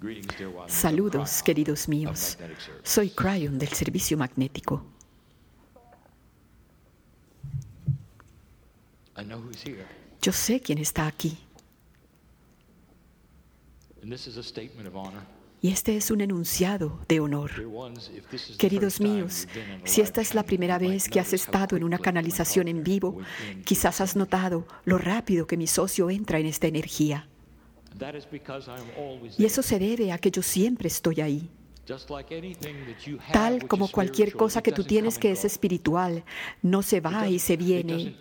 Saludos, queridos míos. Soy Cryon del Servicio Magnético. Yo sé quién está aquí. Y este es un enunciado de honor. Queridos míos, si esta es la primera vez que has estado en una canalización en vivo, quizás has notado lo rápido que mi socio entra en esta energía. Y eso se debe a que yo siempre estoy ahí. Tal como cualquier cosa que tú tienes que es espiritual, no se va y se viene.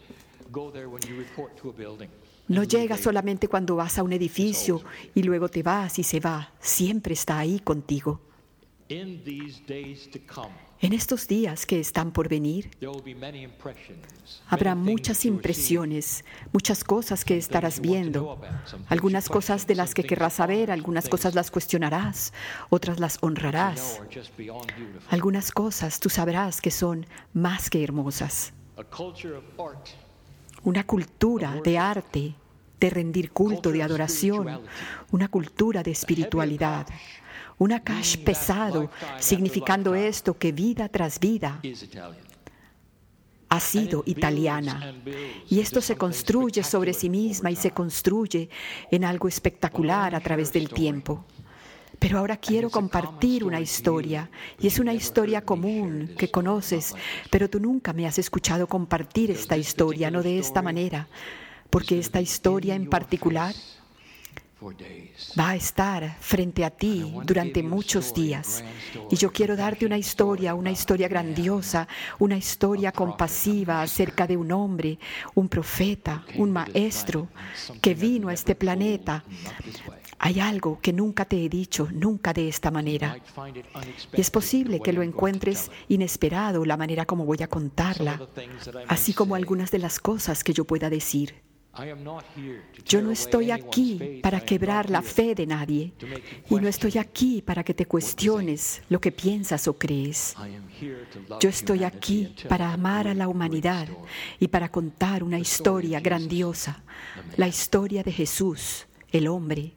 No llega solamente cuando vas a un edificio y luego te vas y se va. Siempre está ahí contigo. En estos días que están por venir, habrá muchas impresiones, muchas cosas que estarás viendo. Algunas cosas de las que querrás saber, algunas cosas las cuestionarás, otras las honrarás. Algunas cosas tú sabrás que son más que hermosas. Una cultura de arte, de rendir culto, de adoración, una cultura de espiritualidad, un akash pesado, significando esto que vida tras vida ha sido italiana. Y esto se construye sobre sí misma y se construye en algo espectacular a través del tiempo. Pero ahora quiero compartir una historia, y es una historia común que conoces, pero tú nunca me has escuchado compartir esta historia, no de esta manera, porque esta historia en particular va a estar frente a ti durante muchos días. Y yo quiero darte una historia grandiosa, una historia compasiva acerca de un hombre, un profeta, un maestro que vino a este planeta. Hay algo que nunca te he dicho, nunca de esta manera. Y es posible que lo encuentres inesperado, la manera como voy a contarla, así como algunas de las cosas que yo pueda decir. Yo no estoy aquí para quebrar la fe de nadie, y no estoy aquí para que te cuestiones lo que piensas o crees. Yo estoy aquí para amar a la humanidad y para contar una historia grandiosa, la historia de Jesús, el hombre.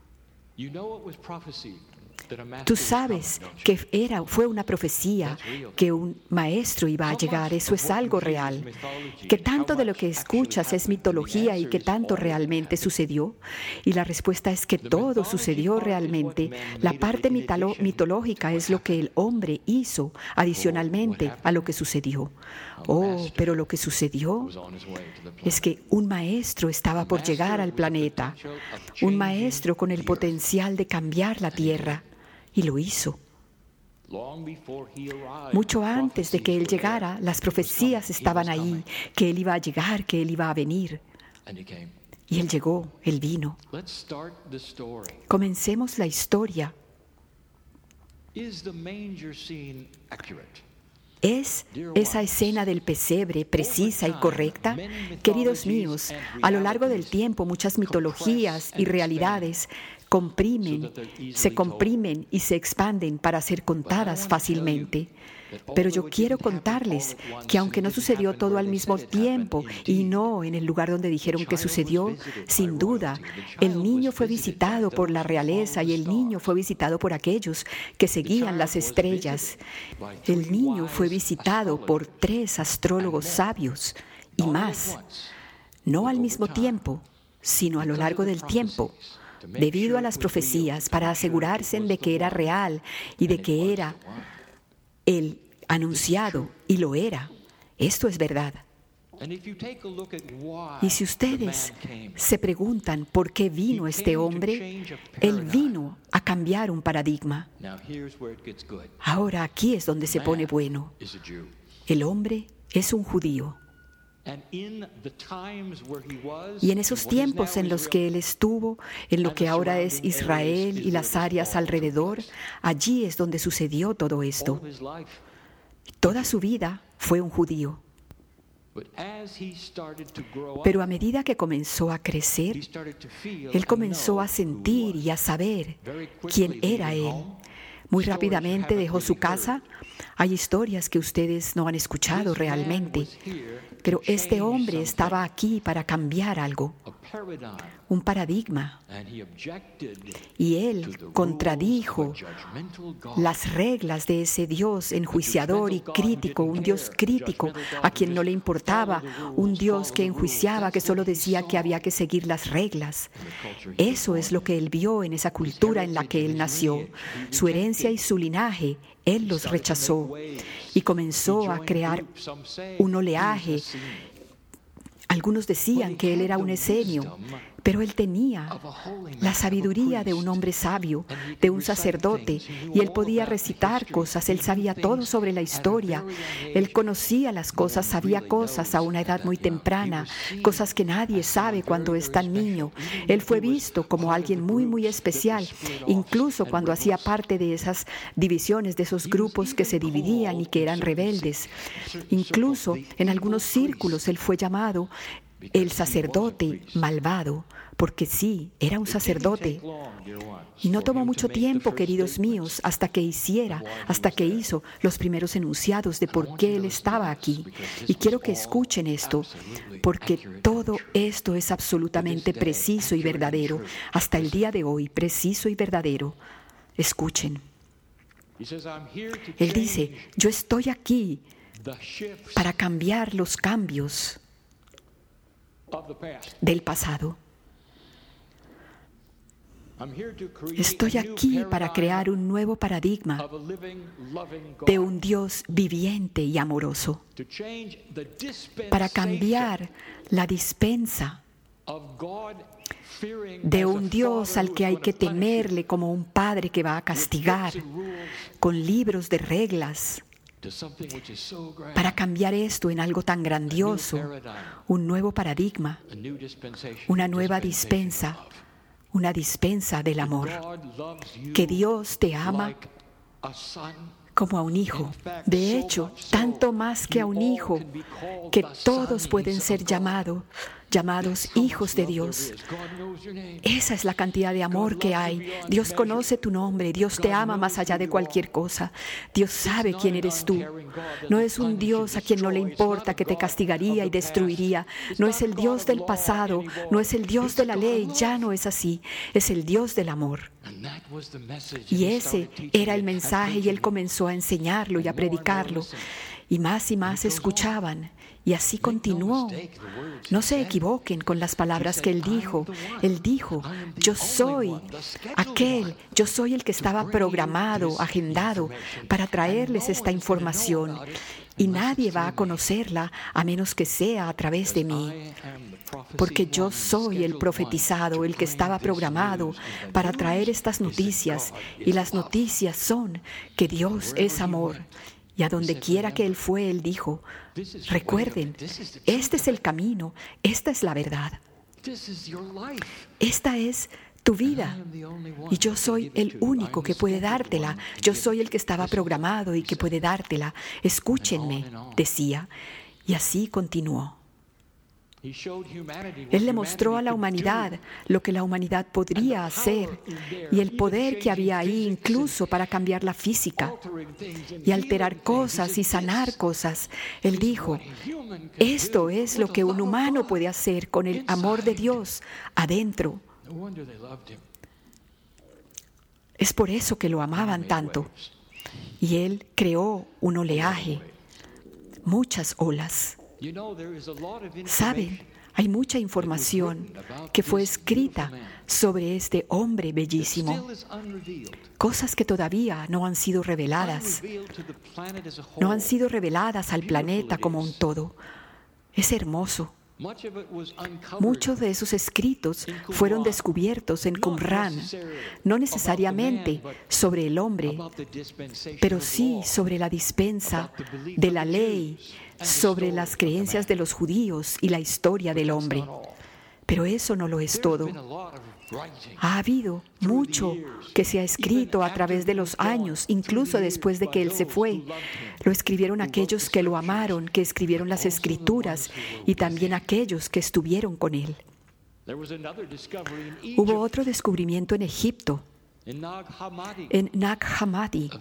Tú sabes que fue una profecía que un maestro iba a llegar. Eso es algo real. ¿Qué tanto de lo que escuchas es mitología y qué tanto realmente sucedió? Y la respuesta es que todo sucedió realmente. La parte mitológica es lo que el hombre hizo adicionalmente a lo que sucedió. Oh, pero lo que sucedió es que un maestro estaba por llegar al planeta. Un maestro con el potencial de cambiar la tierra. Y lo hizo. Mucho antes de que Él llegara, las profecías estaban ahí, que Él iba a llegar, que Él iba a venir. Y Él llegó, Él vino. Comencemos la historia. ¿Es esa escena del pesebre precisa y correcta? Queridos míos, a lo largo del tiempo muchas mitologías y realidades se comprimen y se expanden para ser contadas fácilmente. Pero yo quiero contarles que aunque no sucedió todo al mismo tiempo y no en el lugar donde dijeron que sucedió, sin duda, el niño fue visitado por la realeza y el niño fue visitado por aquellos que seguían las estrellas. El niño fue visitado por 3 astrólogos sabios y más, no al mismo tiempo, sino a lo largo del tiempo, debido a las profecías, para asegurarse de que era real y de que era el anunciado, y lo era. Esto es verdad. Y si ustedes se preguntan por qué vino este hombre, él vino a cambiar un paradigma. Ahora aquí es donde se pone bueno. El hombre es un judío. Y en esos tiempos en los que él estuvo, en lo que ahora es Israel y las áreas alrededor, allí es donde sucedió todo esto. Toda su vida fue un judío. Pero a medida que comenzó a crecer, él comenzó a sentir y a saber quién era él. Muy rápidamente dejó su casa. Hay historias que ustedes no han escuchado realmente, pero este hombre estaba aquí para cambiar algo. un paradigma, y él contradijo las reglas de ese Dios enjuiciador y crítico, un Dios crítico a quien no le importaba, un Dios que enjuiciaba, que solo decía que había que seguir las reglas. Eso es lo que él vio en esa cultura en la que él nació. Su herencia y su linaje, él los rechazó y comenzó a crear un oleaje. Algunos decían que él era un esenio, pero él tenía la sabiduría de un hombre sabio, de un sacerdote, y él podía recitar cosas, él sabía todo sobre la historia, él conocía las cosas, sabía cosas a una edad muy temprana, cosas que nadie sabe cuando es tan niño. Él fue visto como alguien muy, muy especial, incluso cuando hacía parte de esas divisiones, de esos grupos que se dividían y que eran rebeldes. Incluso en algunos círculos él fue llamado el sacerdote malvado, porque sí, era un sacerdote. Y no tomó mucho tiempo, queridos míos, hasta que hizo los primeros enunciados de por qué él estaba aquí. Y quiero que escuchen esto, porque todo esto es absolutamente preciso y verdadero, hasta el día de hoy, preciso y verdadero. Escuchen. Él dice, yo estoy aquí para cambiar los cambios del pasado. Estoy aquí para crear un nuevo paradigma de un Dios viviente y amoroso, para cambiar la dispensa de un Dios al que hay que temerle como un padre que va a castigar con libros de reglas, para cambiar esto en algo tan grandioso, un nuevo paradigma, una nueva dispensa, una dispensa del amor. Que Dios te ama como a un hijo. De hecho, tanto más que a un hijo, que todos pueden ser llamados hijos de Dios. Esa es la cantidad de amor que hay. Dios conoce tu nombre, Dios te ama más allá de cualquier cosa. Dios sabe quién eres tú. No es un Dios a quien no le importa, que te castigaría y destruiría. No es el Dios del pasado, no es el Dios de la ley, ya no es así. Es el Dios del amor. Y ese era el mensaje, y él comenzó a enseñarlo y a predicarlo. Y más escuchaban. Y así continuó. No se equivoquen con las palabras que él dijo. Él dijo, yo soy el que estaba programado, agendado para traerles esta información. Y nadie va a conocerla a menos que sea a través de mí. Porque yo soy el profetizado, el que estaba programado para traer estas noticias. Y las noticias son que Dios es amor. Y a donde quiera que él fue, él dijo, recuerden, este es el camino, esta es la verdad. Esta es tu vida. Y yo soy el único que puede dártela. Yo soy el que estaba programado y que puede dártela. Escúchenme, decía. Y así continuó. Él le mostró a la humanidad lo que la humanidad podría hacer y el poder que había ahí incluso para cambiar la física y alterar cosas y sanar cosas. Él dijo, esto es lo que un humano puede hacer con el amor de Dios adentro. Es por eso que lo amaban tanto. Y él creó un oleaje, muchas olas. Saben, hay mucha información que fue escrita sobre este hombre bellísimo, cosas que todavía no han sido reveladas, no han sido reveladas al planeta como un todo. Es hermoso. Muchos de esos escritos fueron descubiertos en Qumran, no necesariamente sobre el hombre, pero sí sobre la dispensa de la ley, sobre las creencias de los judíos y la historia del hombre. Pero eso no lo es todo. Ha habido mucho que se ha escrito a través de los años, incluso después de que él se fue. Lo escribieron aquellos que lo amaron, que escribieron las Escrituras, y también aquellos que estuvieron con él. Hubo otro descubrimiento en Egipto en Nag Hammadi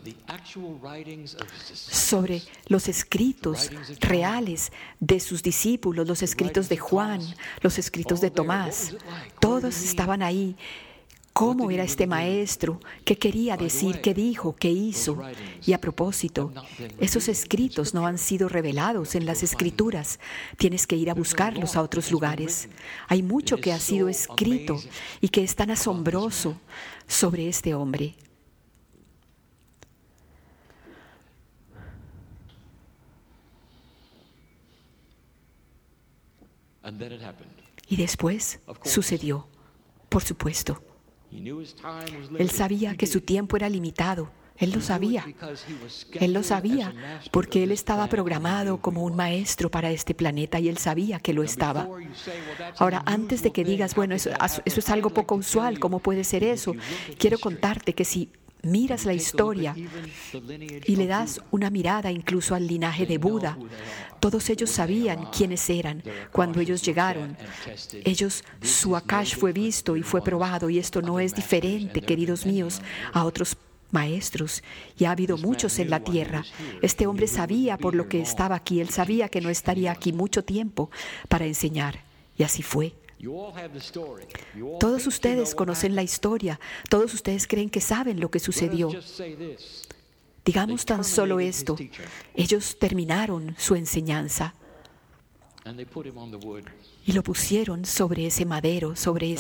sobre los escritos reales de sus discípulos, los escritos de Juan, los escritos de Tomás. Todos estaban ahí. ¿Cómo era este maestro? ¿Qué quería decir? ¿Qué dijo? ¿Qué hizo? Y a propósito, esos escritos no han sido revelados en las Escrituras. Tienes que ir a buscarlos a otros lugares. Hay mucho que ha sido escrito y que es tan asombroso sobre este hombre. Y después sucedió, por supuesto. Él sabía que su tiempo era limitado. Él lo sabía. Él lo sabía porque él estaba programado como un maestro para este planeta y él sabía que lo estaba. Ahora, antes de que digas, bueno, eso es algo poco usual, ¿cómo puede ser eso? Quiero contarte que si miras la historia y le das una mirada incluso al linaje de Buda, todos ellos sabían quiénes eran cuando ellos llegaron. Su Akash fue visto y fue probado, y esto no es diferente, queridos míos, a otros maestros, y ha habido muchos en la tierra. Este hombre sabía por lo que estaba aquí, él sabía que no estaría aquí mucho tiempo para enseñar, y así fue. Todos ustedes conocen la historia, todos ustedes creen que saben lo que sucedió. Digamos tan solo esto: ellos terminaron su enseñanza y lo pusieron sobre ese madero, sobre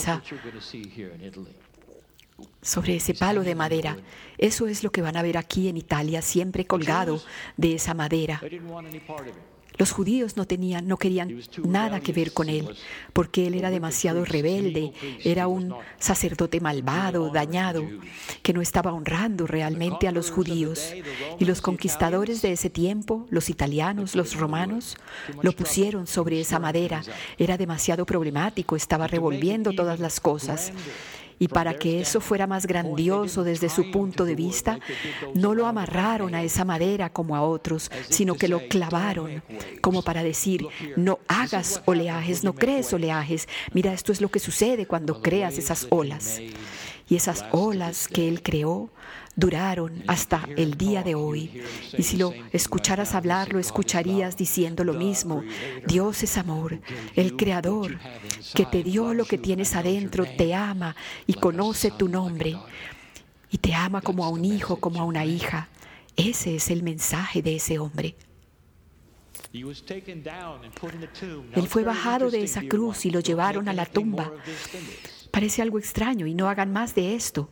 ese palo de madera. Eso es lo que van a ver aquí en Italia, siempre colgado de esa madera. Los judíos no querían nada que ver con él, porque él era demasiado rebelde, era un sacerdote malvado, dañado, que no estaba honrando realmente a los judíos. Y los conquistadores de ese tiempo, los italianos, los romanos, lo pusieron sobre esa madera. Era demasiado problemático, estaba revolviendo todas las cosas. Y para que eso fuera más grandioso desde su punto de vista, no lo amarraron a esa madera como a otros, sino que lo clavaron, como para decir: no hagas oleajes, no crees oleajes. Mira, esto es lo que sucede cuando creas esas olas. Y esas olas que él creó duraron hasta el día de hoy. Y si lo escucharas hablar, lo escucharías diciendo lo mismo: Dios es amor, el Creador, que te dio lo que tienes adentro, te ama y conoce tu nombre. Y te ama como a un hijo, como a una hija. Ese es el mensaje de ese hombre. Él fue bajado de esa cruz y lo llevaron a la tumba. Parece algo extraño, y no hagan más de esto.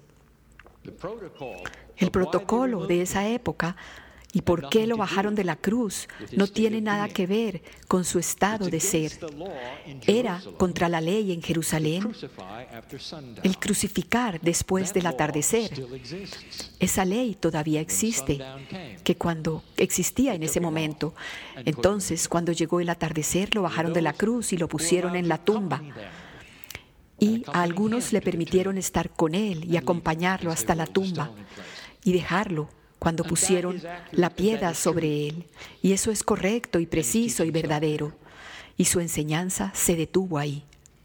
El protocolo de esa época y por qué lo bajaron de la cruz no tiene nada que ver con su estado de ser. Era contra la ley en Jerusalén el crucificar después del atardecer. Esa ley todavía existe, que cuando existía en ese momento. Entonces, cuando llegó el atardecer, lo bajaron de la cruz y lo pusieron en la tumba. Y a algunos le permitieron estar con él y acompañarlo hasta la tumba y dejarlo cuando pusieron la piedra sobre él. Y eso es correcto y preciso y verdadero. Y su enseñanza se detuvo ahí.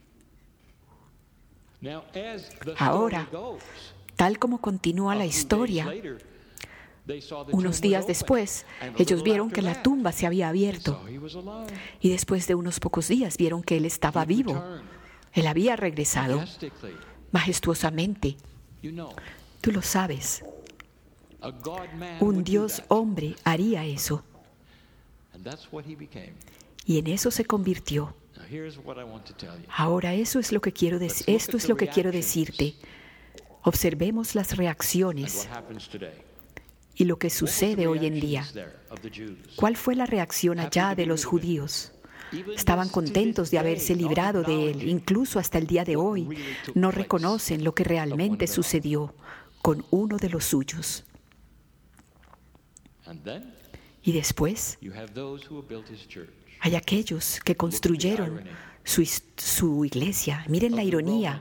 Ahora, tal como continúa la historia, unos días después, ellos vieron que la tumba se había abierto. Y después de unos pocos días vieron que él estaba vivo. Él había regresado majestuosamente. Tú lo sabes. Un Dios hombre haría eso. Y en eso se convirtió. Ahora, esto es lo que quiero decirte. Observemos las reacciones y lo que sucede hoy en día. ¿Cuál fue la reacción allá de los judíos? Estaban contentos de haberse librado de él. Incluso hasta el día de hoy no reconocen lo que realmente sucedió con uno de los suyos. Y después hay aquellos que construyeron su iglesia. Miren la ironía.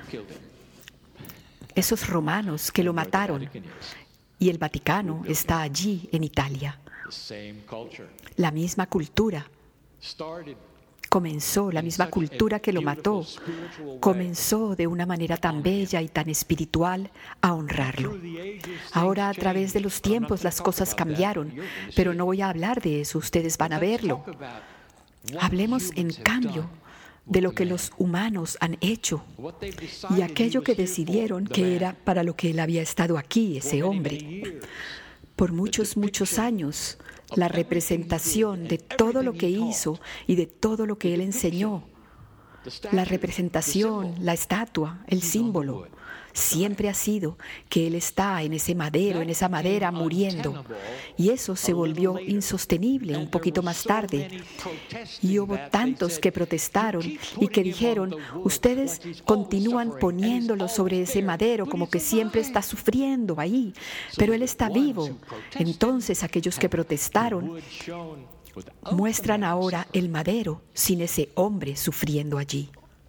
Esos romanos que lo mataron. Y el Vaticano está allí en Italia. La misma cultura comenzó, la misma cultura que lo mató, comenzó de una manera tan bella y tan espiritual a honrarlo. Ahora, a través de los tiempos, las cosas cambiaron, pero no voy a hablar de eso, ustedes van a verlo. Hablemos, en cambio, de lo que los humanos han hecho y aquello que decidieron que era para lo que él había estado aquí, ese hombre. Por muchos, muchos años, la representación de todo lo que hizo y de todo lo que él enseñó, la representación, la estatua, el símbolo, siempre ha sido que él está en ese madero, en esa madera, muriendo. Y eso se volvió insostenible un poquito más tarde. Y hubo tantos que protestaron y que dijeron, ustedes continúan poniéndolo sobre ese madero como que siempre está sufriendo ahí, pero él está vivo. Entonces aquellos que protestaron muestran ahora el madero sin ese hombre sufriendo allí.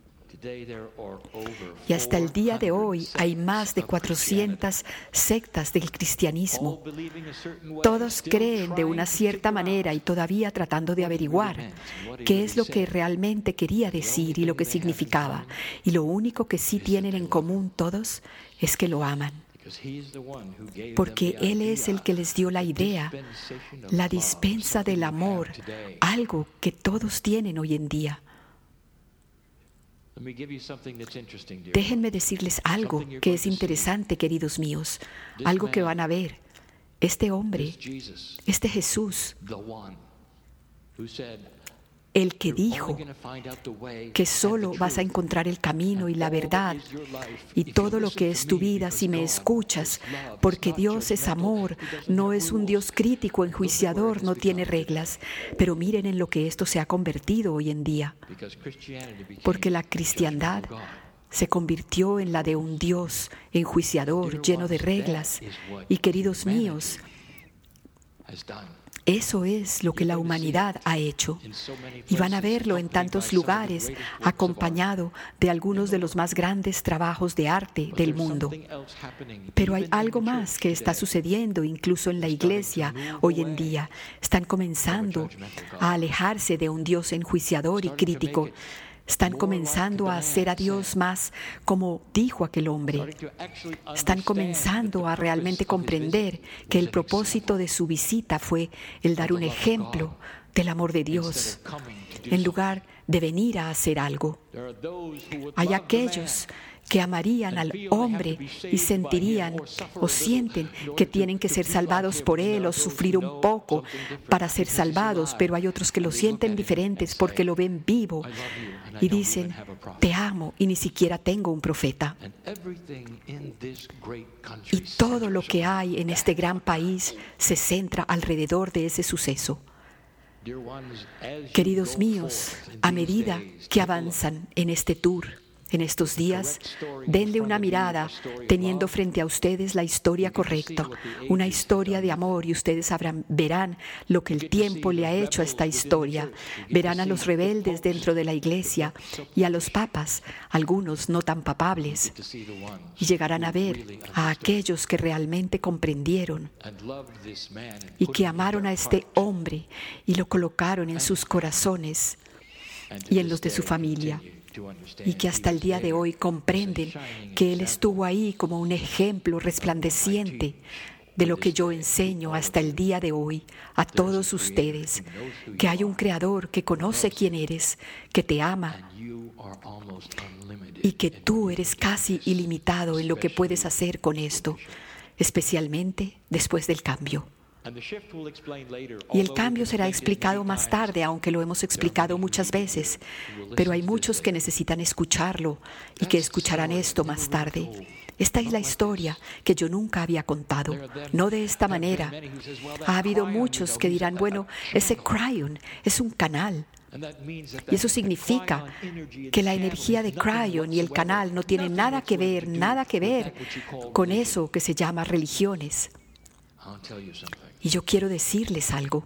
Y hasta el día de hoy hay más de 400 sectas del cristianismo. Todos creen de una cierta manera y todavía tratando de averiguar qué es lo que realmente quería decir y lo que significaba. Y lo único que sí tienen en común todos es que lo aman. Porque Él es el que les dio la idea, la dispensa del amor, algo que todos tienen hoy en día. Déjenme decirles algo que es interesante, queridos míos, algo que van a ver. Este hombre, este Jesús, el que dijo que solo vas a encontrar el camino y la verdad y todo lo que es tu vida si me escuchas, porque Dios es amor, no es un Dios crítico, enjuiciador, no tiene reglas. Pero miren en lo que esto se ha convertido hoy en día, porque la cristiandad se convirtió en la de un Dios enjuiciador, lleno de reglas. Y queridos míos, eso es lo que la humanidad ha hecho. Y van a verlo en tantos lugares, acompañado de algunos de los más grandes trabajos de arte del mundo. Pero hay algo más que está sucediendo incluso en la iglesia hoy en día. Están comenzando a alejarse de un Dios enjuiciador y crítico. Están comenzando a hacer a Dios más como dijo aquel hombre. Están comenzando a realmente comprender que el propósito de su visita fue el dar un ejemplo del amor de Dios, en lugar de venir a hacer algo. Hay aquellos que amarían al hombre y sentirían o sienten que tienen que ser salvados por él o sufrir un poco para ser salvados, pero hay otros que lo sienten diferentes porque lo ven vivo y dicen, te amo y ni siquiera tengo un profeta. Y todo lo que hay en este gran país se centra alrededor de ese suceso. Queridos míos, a medida que avanzan en este tour, en estos días, denle una mirada teniendo frente a ustedes la historia correcta, una historia de amor, y ustedes verán lo que el tiempo le ha hecho a esta historia. Verán a los rebeldes dentro de la iglesia y a los papas, algunos no tan papables, y llegarán a ver a aquellos que realmente comprendieron y que amaron a este hombre y lo colocaron en sus corazones y en los de su familia. Y que hasta el día de hoy comprenden que Él estuvo ahí como un ejemplo resplandeciente de lo que yo enseño hasta el día de hoy a todos ustedes, que hay un Creador que conoce quién eres, que te ama y que tú eres casi ilimitado en lo que puedes hacer con esto, especialmente después del cambio. Y el cambio será explicado más tarde, aunque lo hemos explicado muchas veces, pero hay muchos que necesitan escucharlo y que escucharán esto más tarde. Esta es la historia que yo nunca había contado, no de esta manera. Ha habido muchos que dirán, bueno, ese Cryon es un canal. Y eso significa que la energía de Cryon y el canal no tienen nada que ver con eso que se llama religiones. Y yo quiero decirles algo.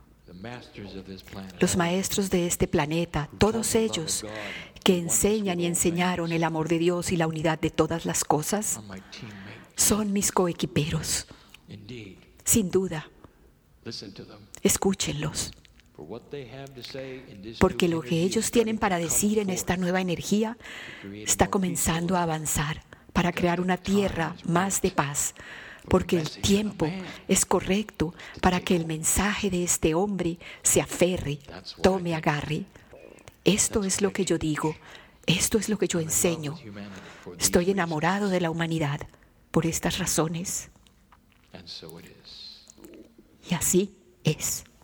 Los maestros de este planeta, todos ellos que enseñan y enseñaron el amor de Dios y la unidad de todas las cosas, son mis coequiperos. Sin duda. Escúchenlos. Porque lo que ellos tienen para decir en esta nueva energía está comenzando a avanzar para crear una tierra más de paz. Porque el tiempo es correcto para que el mensaje de este hombre se aferre, tome agarre. Esto es lo que yo digo, esto es lo que yo enseño. Estoy enamorado de la humanidad por estas razones. Y así es.